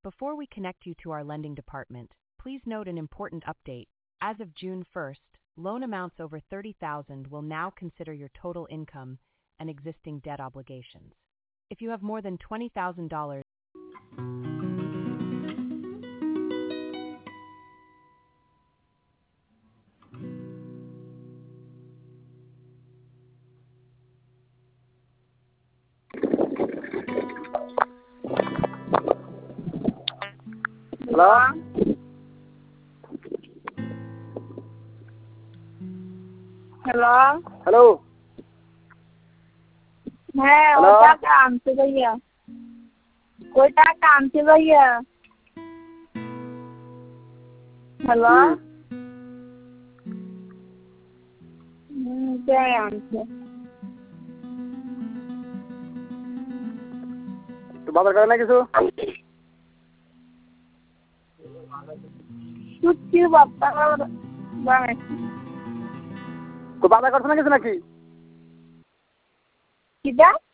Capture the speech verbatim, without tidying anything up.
Before we connect you to our lending department, please note an important update. As of June first, loan amounts over thirty thousand dollars will now consider your total income and existing debt obligations. If you have more than twenty thousand dollars, Hello? Hello hello मैं hello? ओटा काम से भैया ओटा काम से भैया hello हम्म, क्या काम से तो बाबा करना किसो कुछ बापा बाबा तो बाबा करना किस ना की किधर